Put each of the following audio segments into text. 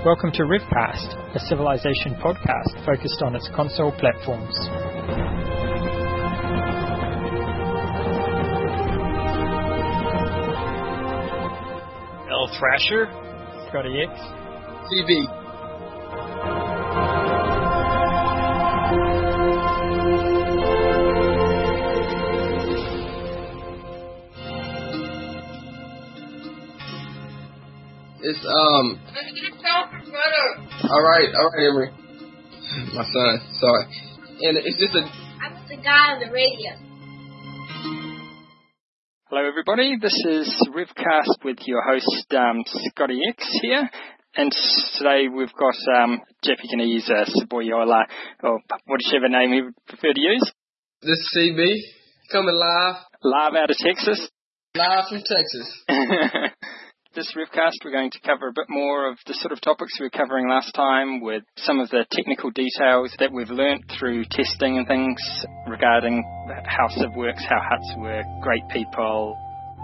Welcome to Rivcast, a Civilization podcast focused on its console platforms. L. Thrasher, Scotty X, CB. It's all right, Emery. My son, sorry. And it's just I was the guy on the radio. Hello everybody, this is Rivcast with your host Scotty X here, and today we've got Jeffy Canese, Ceboyola, or whatever name he would prefer to use. This is CB, coming live out of Texas. Live from Texas. This Rivcast, we're going to cover a bit more of the sort of topics we were covering last time, with some of the technical details that we've learnt through testing and things regarding how Civ works, how huts work, great people.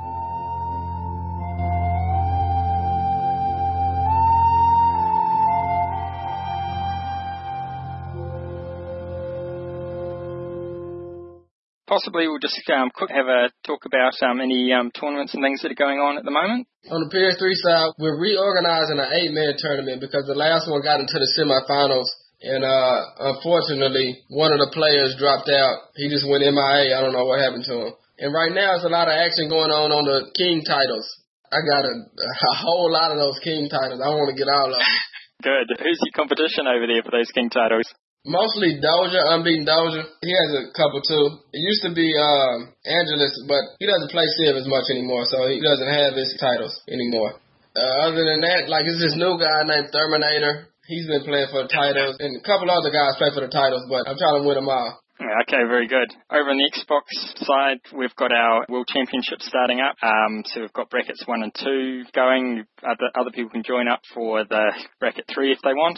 Possibly we'll just quick have a talk about any tournaments and things that are going on at the moment. On the PS3 side, we're reorganizing an 8-man tournament because the last one got into the semifinals, and unfortunately, one of the players dropped out. He just went MIA. I don't know what happened to him. And right now, there's a lot of action going on the King titles. I got a whole lot of those King titles. I want to get all of them. Good. Who's your competition over there for those King titles? Mostly Doja, Unbeaten Doja. He has a couple too. It used to be Angelus, but he doesn't play Civ as much anymore, so he doesn't have his titles anymore. Other than that, it's this new guy named Terminator. He's been playing for the titles, and a couple other guys play for the titles, but I'm trying to win them all. Okay, very good. Over on the Xbox side, we've got our World Championship starting up. So we've got brackets 1 and 2 going. Other people can join up for the bracket 3 if they want.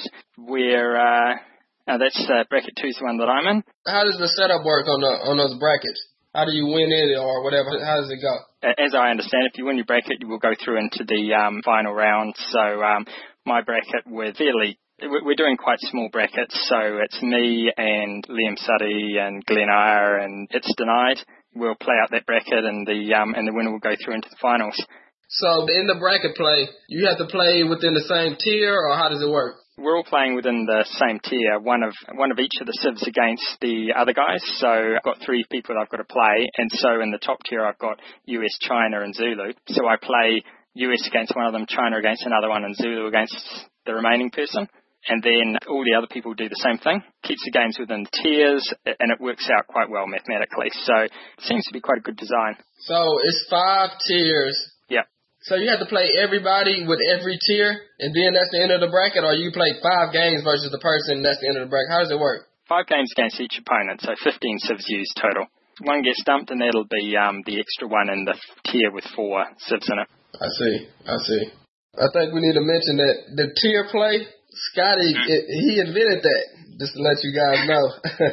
That's bracket 2 is the one that I'm in. How does the setup work on those brackets? How do you win it or whatever? How does it go? As I understand, if you win your bracket, you will go through into the final round. So my bracket, we're doing quite small brackets. So it's me and Liam Suddy and Glenn Eyre, and It's Denied. We'll play out that bracket, and the winner will go through into the finals. So in the bracket play, you have to play within the same tier, or how does it work? We're all playing within the same tier, one of each of the civs against the other guys. So I've got 3 people I've got to play, and so in the top tier I've got US, China, and Zulu. So I play US against one of them, China against another one, and Zulu against the remaining person. And then all the other people do the same thing. Keeps the games within tiers, and it works out quite well mathematically. So it seems to be quite a good design. So it's 5 tiers. Yeah. So you have to play everybody with every tier, and then that's the end of the bracket, or you play 5 games versus the person, and that's the end of the bracket? How does it work? 5 games against each opponent, so 15 civs used total. One gets dumped, and that'll be the extra one in the tier with 4 civs in it. I see. I think we need to mention that the tier play, Scotty, he invented that, just to let you guys know.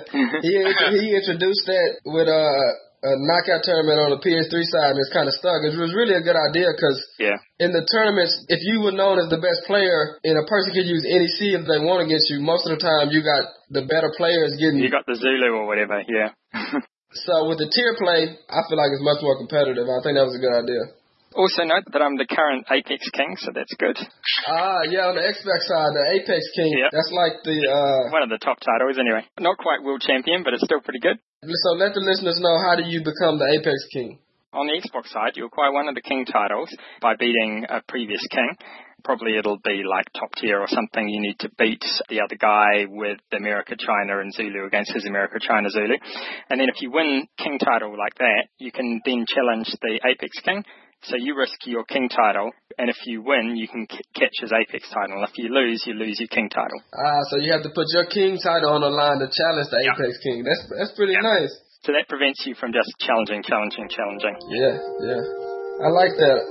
He introduced that with a knockout tournament on the PS3 side, and it's kind of stuck. It was really a good idea because in the tournaments, if you were known as the best player and a person could use any C if they want against you, most of the time you got the better players getting... You got the Zulu or whatever, yeah. So with the tier play, I feel like it's much more competitive. I think that was a good idea. Also note that I'm the current Apex King, so that's good. On the Xbox side, the Apex King, that's like the... one of the top titles anyway. Not quite World Champion, but it's still pretty good. So let the listeners know, how do you become the Apex King? On the Xbox side, you acquire one of the King titles by beating a previous King. Probably it'll be like top tier or something. You need to beat the other guy with America, China, and Zulu against his America, China, Zulu. And then if you win King title like that, you can then challenge the Apex King. So you risk your King title, and if you win, you can catch his Apex title. If you lose your King title. So you have to put your King title on the line to challenge the Apex King. That's pretty nice. So that prevents you from just challenging. Yeah. I like that.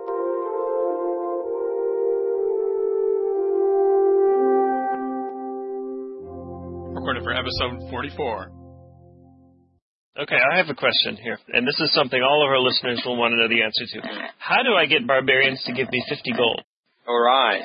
Recorded for episode 44. Okay, I have a question here, and this is something all of our listeners will want to know the answer to. How do I get barbarians to give me 50 gold? All right.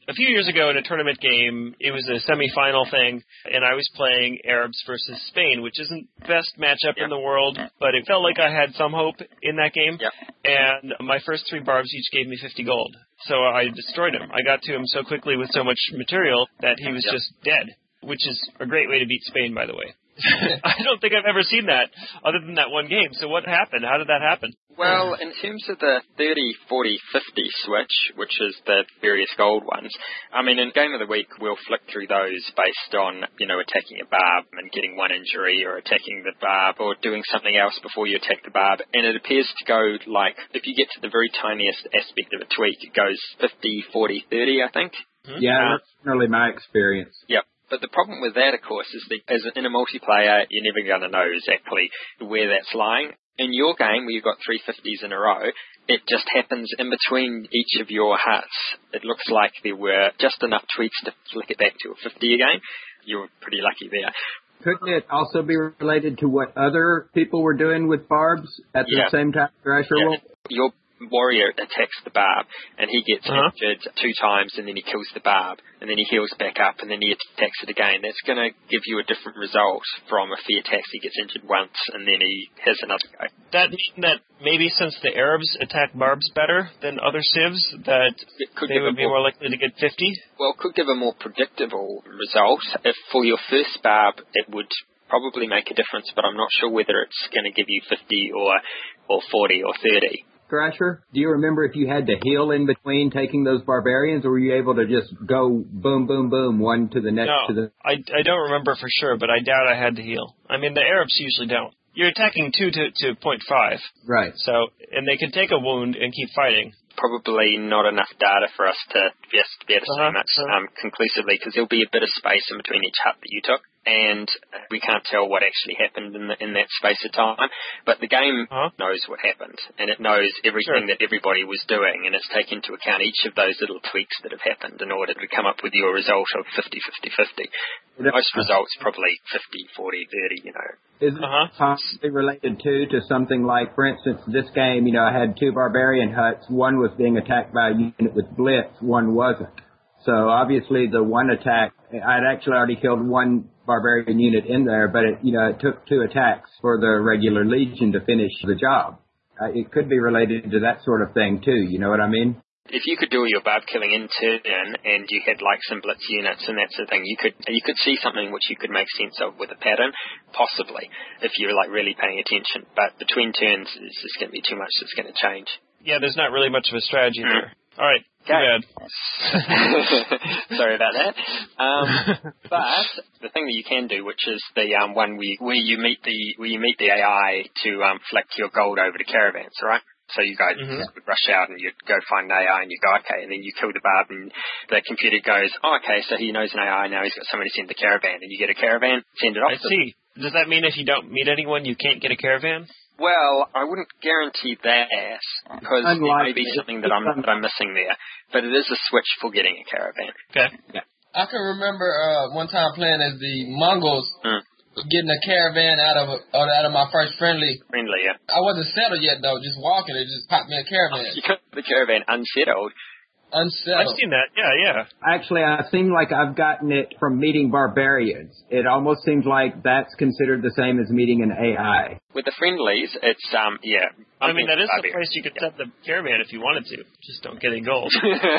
a few years ago in a tournament game, it was a semifinal thing, and I was playing Arabs versus Spain, which isn't the best matchup in the world, but it felt like I had some hope in that game. Yep. And my first 3 barbs each gave me 50 gold. So I destroyed him. I got to him so quickly with so much material that he was just dead, which is a great way to beat Spain, by the way. I don't think I've ever seen that other than that one game. So what happened? How did that happen? Well, in terms of the 30, 40, 50 switch, which is the various gold ones, I mean, in Game of the Week, we'll flick through those based on, attacking a barb and getting one injury, or attacking the barb, or doing something else before you attack the barb. And it appears to go like, if you get to the very tiniest aspect of a tweak, it goes 50, 40, 30, I think. Yeah, that's really my experience. Yep. But the problem with that, of course, is that as in a multiplayer, you're never going to know exactly where that's lying. In your game, where you've got 350s in a row, it just happens in between each of your huts. It looks like there were just enough tweaks to flick it back to a 50 again. You were pretty lucky there. Couldn't it also be related to what other people were doing with barbs at the same time Thrasher will? Your warrior attacks the barb, and he gets injured 2 times, and then he kills the barb, and then he heals back up, and then he attacks it again. That's going to give you a different result from if he attacks, he gets injured once, and then he has another go. That mean that maybe since the Arabs attack barbs better than other civs, that they would be more likely to get 50? Well, it could give a more predictable result. If for your first barb, it would probably make a difference, but I'm not sure whether it's going to give you 50 or 40 or 30. Thrasher, do you remember if you had to heal in between taking those barbarians, or were you able to just go boom, boom, boom, one to the next? No, I don't remember for sure, but I doubt I had to heal. I mean, the Arabs usually don't. You're attacking 2 to 0.5. Right. So, and they can take a wound and keep fighting. Probably not enough data for us to just be able to say much conclusively, because there'll be a bit of space in between each hut that you took, and we can't tell what actually happened in that space of time. But the game knows what happened, and it knows everything that everybody was doing, and it's taken into account each of those little tweaks that have happened in order to come up with your result of 50, 50, 50. Most results probably 50, 40, 30, Is it possibly related, to something like, for instance, this game, I had 2 barbarian huts. One was being attacked by a unit with blitz, one wasn't. So obviously the one attack, I'd actually already killed 1 barbarian unit in there, but it took 2 attacks for the regular legion to finish the job. It could be related to that sort of thing too, you know what I mean? If you could do your barb killing in turn, and you had like some blitz units and that sort of thing, you could see something which you could make sense of with a pattern, possibly, if you're like really paying attention. But between turns, it's just going to be too much that's going to change. Yeah, there's not really much of a strategy there. All right, too bad. Sorry about that. But the thing that you can do, which is the one where you meet the AI to flick your gold over to caravans, right? So you guys would rush out and you'd go find an AI and you go, okay, and then you kill the barb and the computer goes, oh, okay, so he knows an AI, now he's got somebody to send the caravan, and you get a caravan, send it off. I see. Does that mean if you don't meet anyone, you can't get a caravan? Well, I wouldn't guarantee that, because there may be something that I'm missing there. But it is a switch for getting a caravan. Okay. Yeah. I can remember one time playing as the Mongols, getting a caravan out of my first friendly. Friendly, yeah. I wasn't settled yet, though. Just walking, it just popped me a caravan. You got the caravan unsettled. Unsettled. I've seen that, yeah. Actually, I seem like I've gotten it from meeting barbarians. It almost seems like that's considered the same as meeting an AI. With the friendlies, it's, I mean, that is the place you could set the caravan if you wanted to. Just don't get any gold.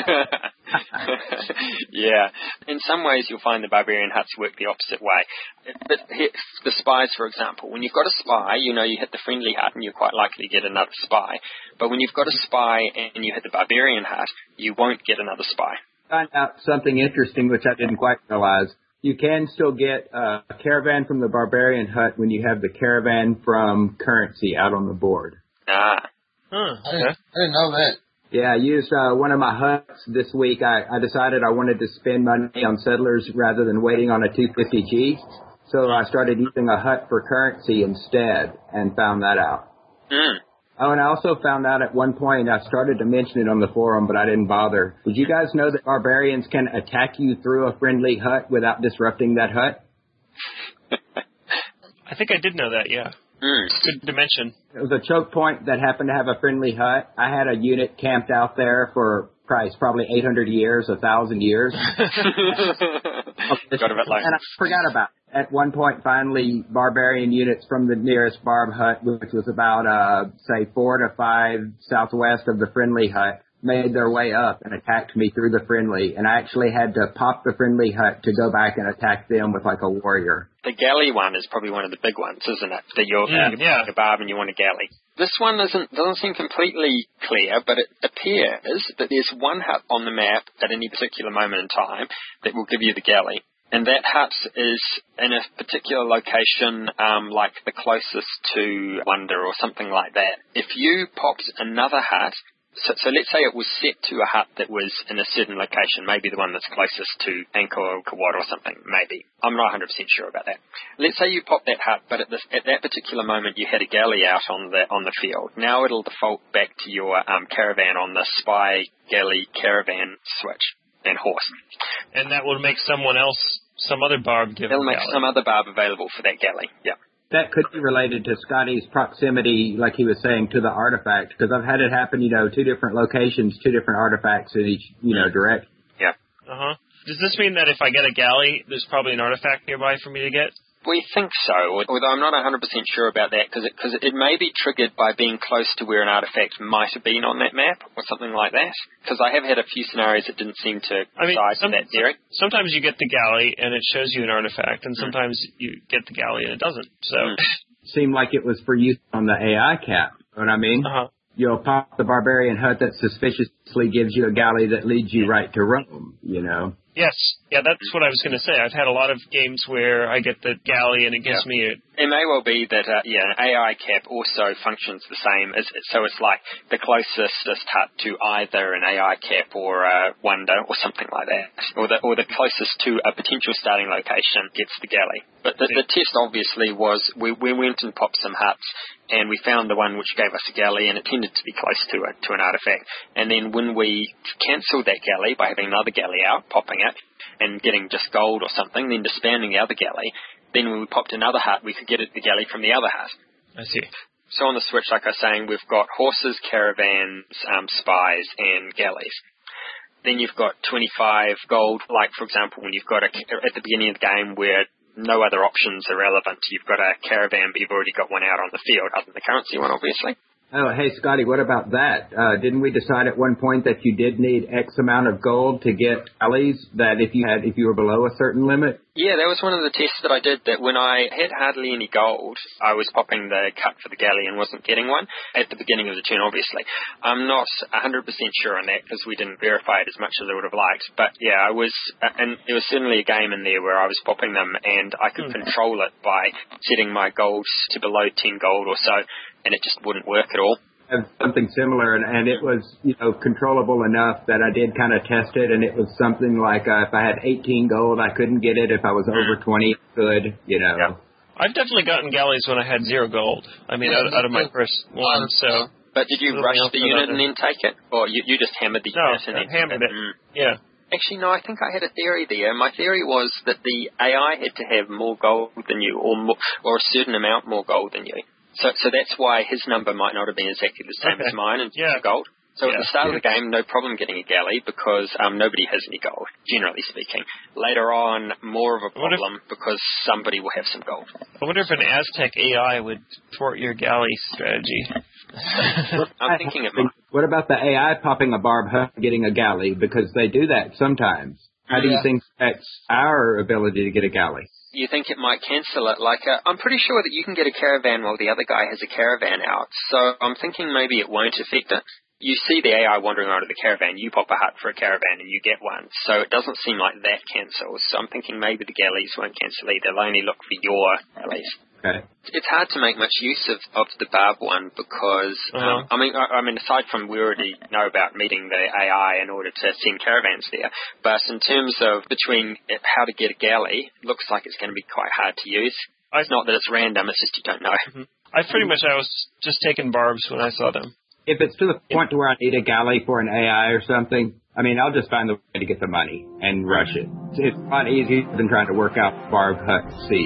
Yeah. In some ways, you'll find the barbarian huts work the opposite way. But the spies, for example, when you've got a spy, you hit the friendly hut and you're quite likely to get another spy. But when you've got a spy and you hit the barbarian hut, you won't get another spy. Find out something interesting, which I didn't quite realize. You can still get a caravan from the barbarian hut when you have the caravan from currency out on the board. Ah. I didn't know that. Yeah, I used one of my huts this week. I decided I wanted to spend money on settlers rather than waiting on a 250G. So I started using a hut for currency instead and found that out. Oh, and I also found out at one point, I started to mention it on the forum, but I didn't bother. Did you guys know that barbarians can attack you through a friendly hut without disrupting that hut? I think I did know that, yeah. Good to mention. It was a choke point that happened to have a friendly hut. I had a unit camped out there for Christ, probably 800 years, 1,000 years. Got a bit late. And I forgot about it. At one point, finally, barbarian units from the nearest barb hut, which was about, say, 4 to 5 southwest of the friendly hut, made their way up and attacked me through the friendly. And I actually had to pop the friendly hut to go back and attack them with like a warrior. The galley one is probably one of the big ones, isn't it? That you're a barb and you want a galley. This one doesn't seem completely clear, but it appears that there's one hut on the map at any particular moment in time that will give you the galley. And that hut is in a particular location, like the closest to Wonder or something like that. If you popped another hut, so let's say it was set to a hut that was in a certain location, maybe the one that's closest to Angkor Wat or something, maybe. I'm not 100% sure about that. Let's say you popped that hut, but at that particular moment you had a galley out on the field. Now it'll default back to your caravan on the spy galley caravan switch and horse. And that will make someone else, some other barb give It'll make galley. some other barb available for that galley, yeah. That could be related to Scotty's proximity, like he was saying, to the artifact, because I've had it happen, 2 different locations, 2 different artifacts in each, direction. Yeah. Uh-huh. Does this mean that if I get a galley, there's probably an artifact nearby for me to get? We think so, although I'm not 100% sure about that, because it may be triggered by being close to where an artifact might have been on that map, or something like that. Because I have had a few scenarios that didn't seem to coincide with that theory. Sometimes you get the galley and it shows you an artifact, and sometimes you get the galley and it doesn't. So Seemed like it was for use on the AI cap. You know what I mean? Uh-huh. You'll pop the barbarian hut that suspiciously gives you a galley that leads you right to Rome, Yes. Yeah, that's what I was going to say. I've had a lot of games where I get the galley and it gives me a... It may well be that, an AI cap also functions the same. So it's like the closest hut to either an AI cap or a Wonder or something like that. Or the closest to a potential starting location gets the galley. But the test obviously was we went and popped some huts and we found the one which gave us a galley and it tended to be close to an artifact. And then when we cancelled that galley by having another galley out, popping it, and getting just gold or something, then disbanding the other galley, then when we popped another hut, we could get the galley from the other hut. I see. So on the Switch, like I was saying, we've got horses, caravans, spies, and galleys. Then you've got 25 gold, like, for example, when you've got at the beginning of the game where no other options are relevant. You've got a caravan, but you've already got one out on the field, other than the currency one, obviously. Oh, hey, Scotty, what about that? Didn't we decide at one point that you did need X amount of gold to get galleys, that if you were below a certain limit? Yeah, that was one of the tests that I did, that when I had hardly any gold, I was popping the cut for the galley and wasn't getting one at the beginning of the turn, obviously. I'm not 100% sure on that because we didn't verify it as much as I would have liked. But yeah, I was, and there was certainly a game in there where I was popping them and I could control it by setting my gold to below 10 gold or so, and it just wouldn't work at all. Something similar, and it was, controllable enough that I did kind of test it, and it was something like if I had 18 gold, I couldn't get it. If I was over 20, I could, Yeah. I've definitely gotten galleys when I had 0 gold. I mean, out of my first one, so... But did you rush the unit and then take it? Or you just hammered the unit and then hammered it. Yeah. Actually, no, I think I had a theory there. My theory was that the AI had to have more gold than you, or a certain amount more gold than you. So that's why his number might not have been exactly the same as mine in terms of gold. So at the start of the game, no problem getting a galley because nobody has any gold, generally speaking. Later on, more of a problem because somebody will have some gold. I wonder if an Aztec AI would thwart your galley strategy. I'm thinking it might. What about the AI popping a barb hut and getting a galley? Because they do that sometimes. How do you think that's our ability to get a galley? You think it might cancel it? I'm pretty sure that you can get a caravan while the other guy has a caravan out. So I'm thinking maybe it won't affect it. You see the AI wandering around with the caravan, you pop a hut for a caravan and you get one. So it doesn't seem like that cancels. So I'm thinking maybe the galleys won't cancel either. They'll only look for your galleys. Okay. It's hard to make much use of the barb one because, I mean, aside from we already know about meeting the AI in order to send caravans there, but in terms of between how to get a galley, it looks like it's going to be quite hard to use. It's not that it's random, it's just you don't know. I was just taking barbs when I saw them. If it's to the point to where I need a galley for an AI or something, I mean, I'll just find the way to get the money and rush it. It's a lot easier than trying to work out barb hut seat.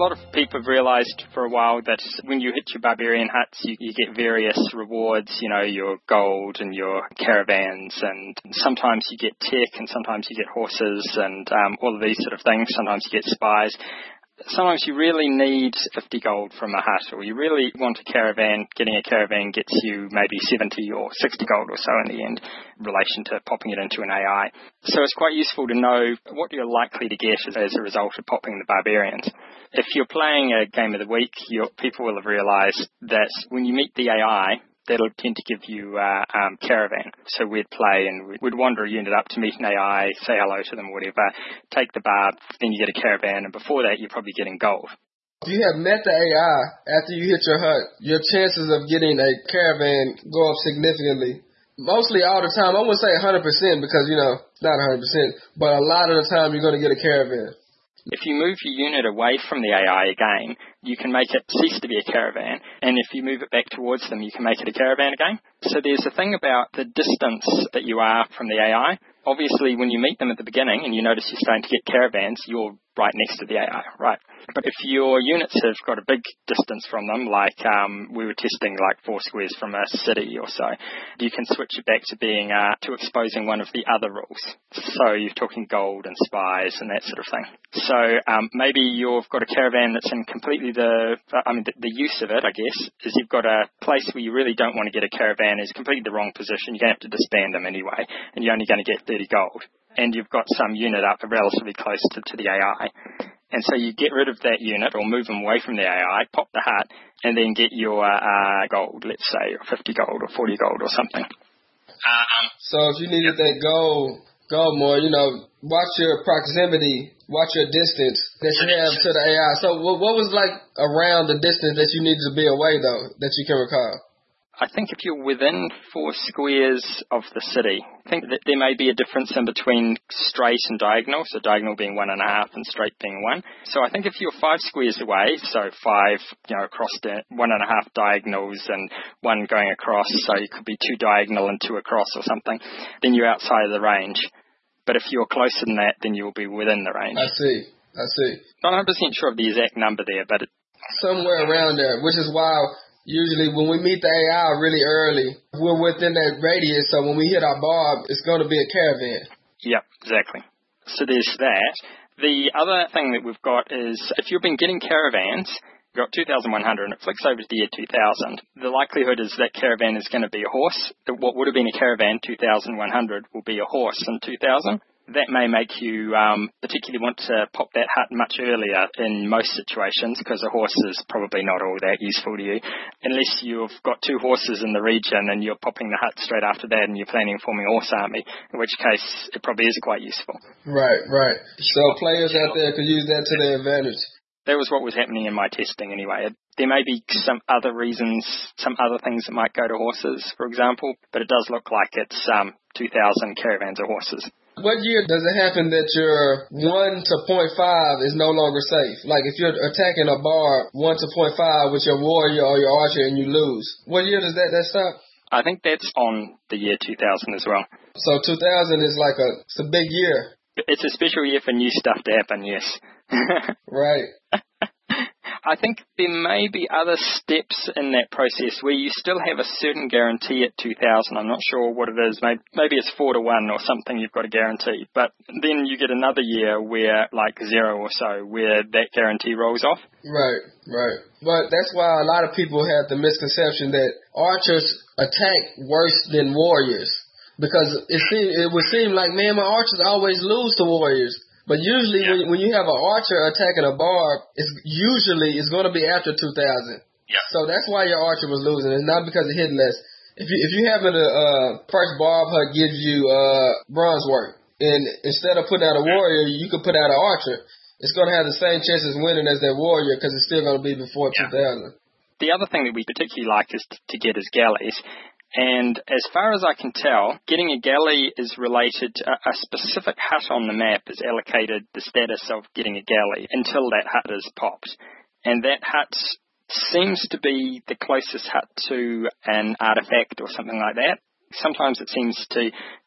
lot of people have realised for a while that when you hit your barbarian huts, you get various rewards, your gold and your caravans, and sometimes you get tech and sometimes you get horses and all of these sort of things. Sometimes you get spies. Sometimes you really need 50 gold from a hut, or you really want a caravan. Getting a caravan gets you maybe 70 or 60 gold or so in the end, in relation to popping it into an AI. So it's quite useful to know what you're likely to get as a result of popping the barbarians. If you're playing a game of the week, people will have realised that when you meet the AI, that'll tend to give you caravan. So we'd play and we'd wander a unit up to meet an AI, say hello to them, whatever, take the barb, then you get a caravan, and before that you're probably getting gold. If you have met the AI after you hit your hut, your chances of getting a caravan go up significantly. Mostly all the time. I wouldn't say 100% because, it's not 100%, but a lot of the time you're going to get a caravan. If you move your unit away from the AI again, you can make it cease to be a caravan. And if you move it back towards them, you can make it a caravan again. So there's a thing about the distance that you are from the AI. Obviously, when you meet them at the beginning and you notice you're starting to get caravans, you're right next to the AI, right? But if your units have got a big distance from them, like we were testing like 4 squares from a city or so, you can switch it back to being to exposing one of the other rules. So you're talking gold and spies and that sort of thing. So maybe you've got a caravan that's in completely the use of it, I guess, is you've got a place where you really don't want to get a caravan, is completely the wrong position. You're going to have to disband them anyway, and you're only going to get 30 gold. And you've got some unit up relatively close to the AI. And so you get rid of that unit or move them away from the AI, pop the hut, and then get your gold, let's say, or 50 gold or 40 gold or something. So if you needed that gold more, watch your proximity, watch your distance that you have to the AI. So what was like around the distance that you needed to be away, though, that you can recall? I think if you're within 4 squares of the city, I think that there may be a difference in between straight and diagonal, so diagonal being 1.5 and straight being 1. So I think if you're 5 squares away, so 5, across the 1.5 diagonals and 1 going across, so you could be 2 diagonal and 2 across or something, then you're outside of the range. But if you're closer than that, then you'll be within the range. I see. Not 100% sure of the exact number there, but somewhere around there, which is why usually when we meet the AI really early, we're within that radius, so when we hit our barb, it's going to be a caravan. Yep, exactly. So there's that. The other thing that we've got is if you've been getting caravans, you've got 2,100 and it flicks over to the year 2000, the likelihood is that caravan is going to be a horse. What would have been a caravan, 2,100, will be a horse in 2000. That may make you particularly want to pop that hut much earlier in most situations, because a horse is probably not all that useful to you, unless you've got 2 horses in the region and you're popping the hut straight after that and you're planning on forming a horse army, in which case it probably is quite useful. Right. So players out there could use that to their advantage. That was what was happening in my testing anyway. There may be some other reasons, some other things that might go to horses, for example, but it does look like it's 2,000 caravans of horses. What year does it happen that your 1 to 0.5 is no longer safe? Like if you're attacking a barb 1 to 0.5 with your warrior or your archer and you lose, what year does that stop? I think that's on the year 2000 as well. So 2000 is like it's a big year. It's a special year for new stuff to happen, yes. Right. I think there may be other steps in that process where you still have a certain guarantee at 2000. I'm not sure what it is. Maybe it's 4 to 1 or something you've got a guarantee. But then you get another year where, like 0 or so, where that guarantee rolls off. Right. But that's why a lot of people have the misconception that archers attack worse than warriors. Because it would seem like, man, my archers always lose to warriors. But usually when you have an archer attacking a barb, it's going to be after 2000. Yeah. So that's why your archer was losing. It's not because it hit less. If you happen to first barb hut gives you bronze work, and instead of putting out a warrior, you could put out an archer. It's going to have the same chances winning as that warrior because it's still going to be before 2000. The other thing that we particularly like is to get is galleys. And as far as I can tell, getting a galley is related to a specific hut on the map is allocated the status of getting a galley until that hut is popped. And that hut seems to be the closest hut to an artifact or something like that. Sometimes it seems to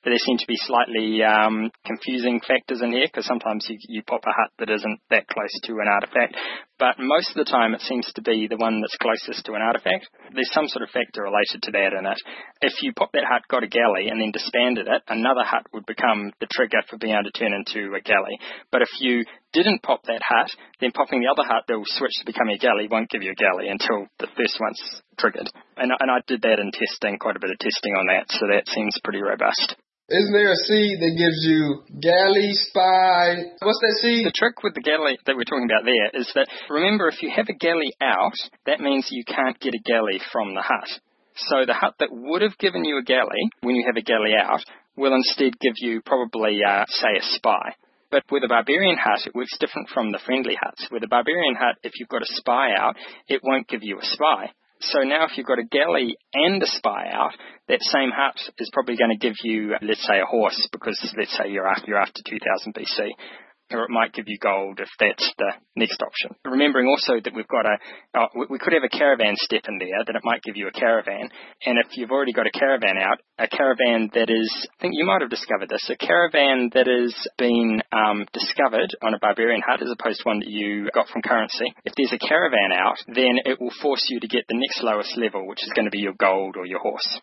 there seem to be slightly confusing factors in here, because sometimes you pop a hut that isn't that close to an artifact. But most of the time it seems to be the one that's closest to an artifact. There's some sort of factor related to that in it. If you pop that hut, got a galley, and then disbanded it, another hut would become the trigger for being able to turn into a galley. But if you didn't pop that hut, then popping the other hut that will switch to becoming a galley won't give you a galley until the first one's triggered. And I did that in testing, quite a bit of testing on that, so that seems pretty robust. Isn't there a seed that gives you galley, spy? What's that seed? The trick with the galley that we're talking about there is that, remember, if you have a galley out, that means you can't get a galley from the hut. So the hut that would have given you a galley when you have a galley out will instead give you probably, say, a spy. But with a barbarian hut, it works different from the friendly huts. With a barbarian hut, if you've got a spy out, it won't give you a spy. So now if you've got a galley and a spy out, that same hut is probably going to give you, let's say, a horse, because let's say you're after 2000 BC. Or it might give you gold if that's the next option. Remembering also that we've got we could have a caravan step in there, that it might give you a caravan. And if you've already got a caravan out, a caravan that is, I think you might have discovered this, a caravan that is been discovered on a barbarian hut as opposed to one that you got from currency. If there's a caravan out, then it will force you to get the next lowest level, which is going to be your gold or your horse.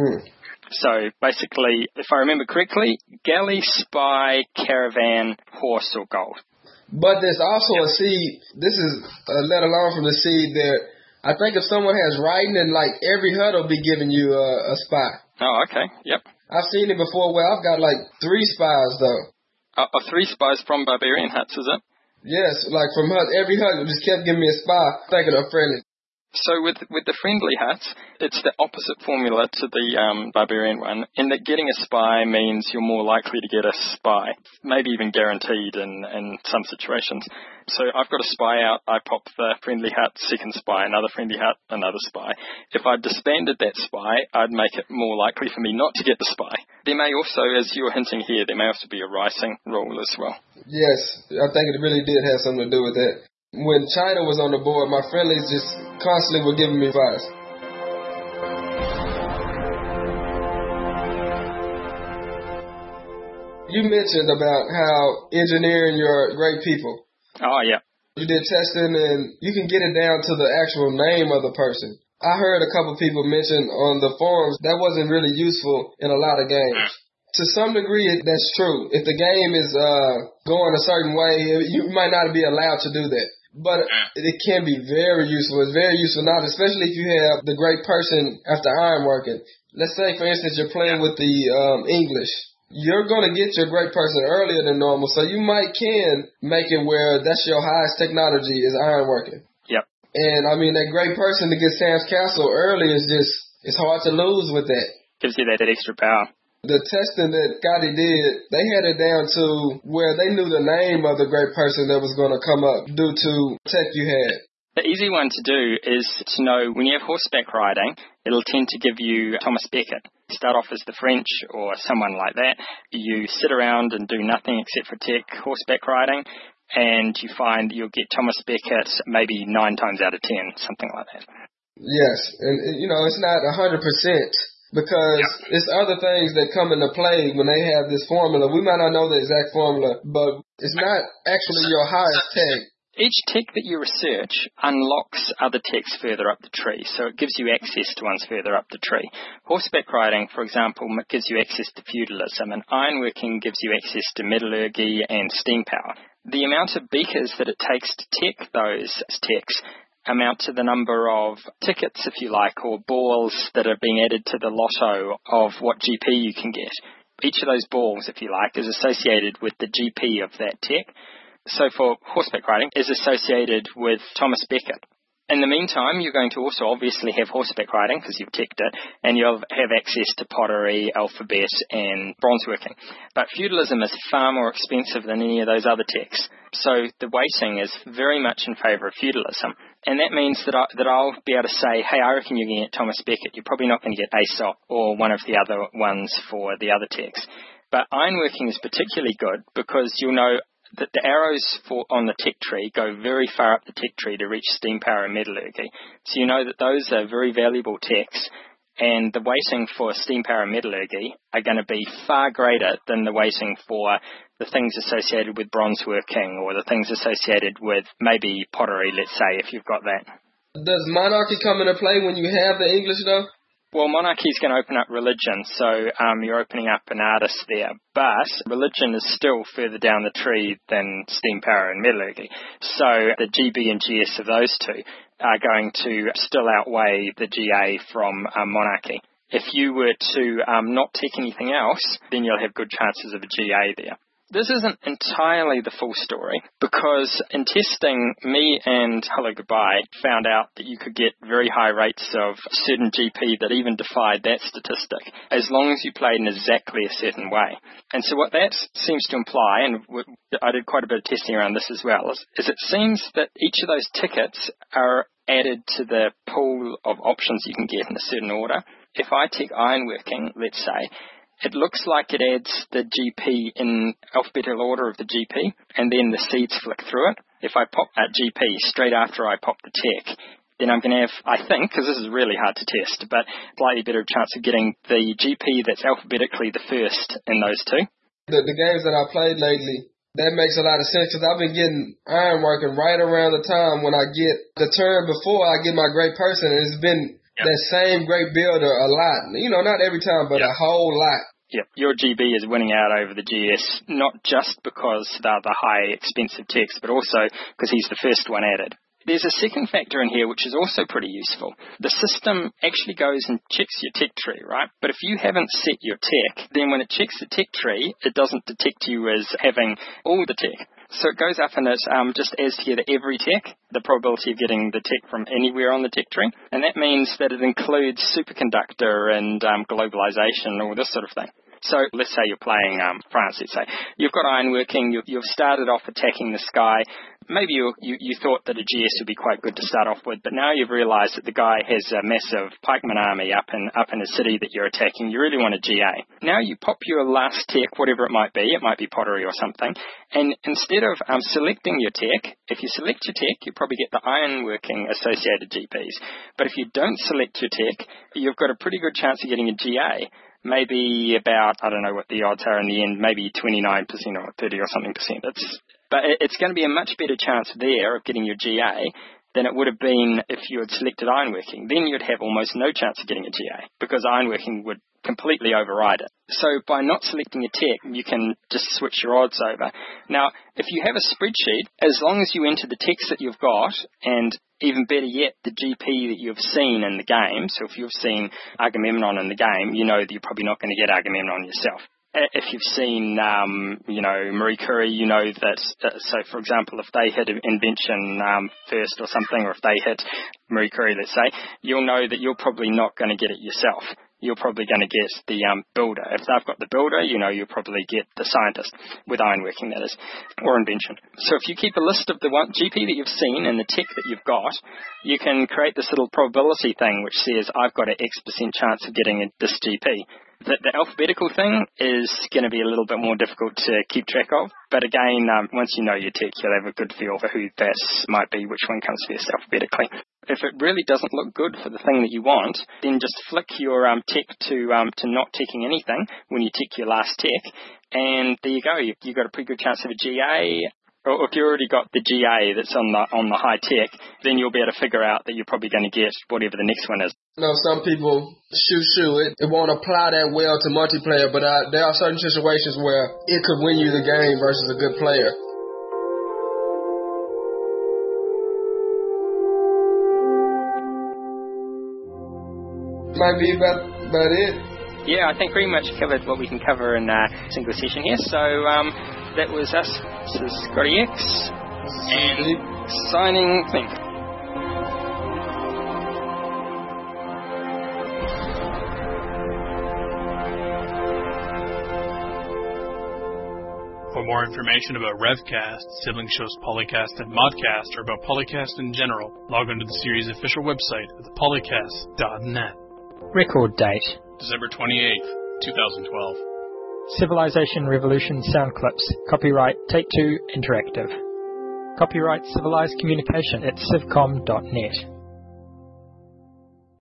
So basically, if I remember correctly, galley, spy, caravan, horse, or gold. But there's also a seed. This is let alone from the seed there. I think if someone has writing, and like every hut will be giving you a spy. Oh, okay. Yep. I've seen it before where I've got like 3 spies though. 3 spies from barbarian huts, is it? Yes, like from hut. Every hut just kept giving me a spy, thinking I'm friendly. So with the friendly huts, it's the opposite formula to the barbarian one, in that getting a spy means you're more likely to get a spy, maybe even guaranteed in some situations. So I've got a spy out, I pop the friendly hut, second spy, another friendly hut, another spy. If I disbanded that spy, I'd make it more likely for me not to get the spy. There may also, as you're hinting here, there may also be a rising rule as well. Yes, I think it really did have something to do with that. When China was on the board, my friendlies just constantly were giving me advice. You mentioned about how engineering your great people. Oh, yeah. You did testing, and you can get it down to the actual name of the person. I heard a couple people mention on the forums that wasn't really useful in a lot of games. To some degree, that's true. If the game is going a certain way, you might not be allowed to do that. But it can be very useful. It's very useful now, especially if you have the great person after ironworking. Let's say, for instance, you're playing with the English. You're going to get your great person earlier than normal, so you can make it where that's your highest technology is ironworking. Yep. And, I mean, that great person to get Sam's Castle early is just, it's hard to lose with that. Gives you that extra power. The testing that Scotty did, they had it down to where they knew the name of the great person that was going to come up due to tech you had. The easy one to do is to know when you have horseback riding, it'll tend to give you Thomas Becket. Start off as the French or someone like that. You sit around and do nothing except for tech horseback riding, and you find you'll get Thomas Becket maybe 9 times out of 10, something like that. Yes, and it's not 100%. Because it's other things that come into play when they have this formula. We might not know the exact formula, but it's not actually your highest tech. Each tech that you research unlocks other techs further up the tree, so it gives you access to ones further up the tree. Horseback riding, for example, gives you access to feudalism, and ironworking gives you access to metallurgy and steam power. The amount of beakers that it takes to tech those techs amount to the number of tickets, if you like, or balls that are being added to the lotto of what GP you can get. Each of those balls, if you like, is associated with the GP of that tech. So for horseback riding, is associated with Thomas Becket. In the meantime, you're going to also obviously have horseback riding, because you've ticked it, and you'll have access to pottery, alphabet, and bronzeworking. But feudalism is far more expensive than any of those other techs. So the weighting is very much in favour of feudalism. And that means that I'll be able to say, hey, I reckon you're going to get Thomas Becket. You're probably not going to get Aesop or one of the other ones for the other techs. But ironworking is particularly good because you'll know that the arrows on the tech tree go very far up the tech tree to reach steam power and metallurgy. So you know that those are very valuable techs, and the weighting for steam power and metallurgy are going to be far greater than the weighting for the things associated with bronze working or the things associated with maybe pottery, let's say, if you've got that. Does monarchy come into play when you have the English, though? Well, monarchy is going to open up religion, so you're opening up an artist there. But religion is still further down the tree than steam power and metallurgy. So the GB and GS of those two are going to still outweigh the GA from monarchy. If you were to not tick anything else, then you'll have good chances of a GA there. This isn't entirely the full story, because in testing, me and Hello Goodbye found out that you could get very high rates of certain GP that even defied that statistic, as long as you played in exactly a certain way. And so what that seems to imply, and I did quite a bit of testing around this as well, is it seems that each of those tickets are added to the pool of options you can get in a certain order. If I tick ironworking, let's say, it looks like it adds the GP in alphabetical order of the GP, and then the seeds flick through it. If I pop that GP straight after I pop the tech, then I'm going to have, I think, because this is really hard to test, but slightly better chance of getting the GP that's alphabetically the first in those two. The games that I played lately, that makes a lot of sense, because I've been getting ironworking right around the time when I get the turn before I get my great person, and it's been that same great builder a lot. You know, not every time, but a whole lot. Yep, your GB is winning out over the GS, not just because they're the high expensive techs, but also because he's the first one added. There's a second factor in here which is also pretty useful. The system actually goes and checks your tech tree, right? But if you haven't set your tech, then when it checks the tech tree, it doesn't detect you as having all the tech. So it goes up and it just adds together every tech, the probability of getting the tech from anywhere on the tech tree. And that means that it includes superconductor and globalization, all this sort of thing. So let's say you're playing France, let's say. You've got ironworking, you've started off attacking the sky. Maybe you thought that a GS would be quite good to start off with, but now you've realised that the guy has a massive pikeman army up in a city that you're attacking. You really want a GA. Now you pop your last tech, whatever it might be pottery or something, and instead of selecting your tech, if you select your tech, you probably get the ironworking associated GPs. But if you don't select your tech, you've got a pretty good chance of getting a GA. Maybe about, I don't know what the odds are in the end, maybe 29% or 30 or something percent. But it's going to be a much better chance there of getting your GA than it would have been if you had selected ironworking. Then you'd have almost no chance of getting a GA because ironworking would completely override it. So by not selecting a tech, you can just switch your odds over. Now, if you have a spreadsheet, as long as you enter the techs that you've got, and even better yet, the GP that you've seen in the game, so if you've seen Agamemnon in the game, you know that you're probably not going to get Agamemnon yourself. If you've seen, Marie Curie, you know that, so for example, if they hit invention first or something, or if they hit Marie Curie, let's say, you'll know that you're probably not going to get it yourself. You're probably going to get the builder. If they've got the builder, you know you'll probably get the scientist, with ironworking that is, or invention. So if you keep a list of the one GP that you've seen and the tech that you've got, you can create this little probability thing which says I've got an X% chance of getting this GP. The alphabetical thing is going to be a little bit more difficult to keep track of. But again, once you know your tech, you'll have a good feel for who that might be, which one comes first alphabetically. If it really doesn't look good for the thing that you want, then just flick your tech to not ticking anything when you tick your last tech. And there you go. You've got a pretty good chance of a GA. Or if you already got the GA that's on the high tech, then you'll be able to figure out that you're probably going to get whatever the next one is. You know, some people it won't apply that well to multiplayer, but there are certain situations where it could win you the game versus a good player. Might be about it. Yeah, I think pretty much covered what we can cover in a single session here. So that was us. This is Scotty X. And signing thing. For more information about Revcast, Sibling Shows Polycast, and Modcast, or about Polycast in general, log on to the series' official website at polycast.net. Record date December 28th, 2012. Civilization Revolution sound clips. Copyright Take-Two Interactive. Copyright Civilized Communication at civcom.net.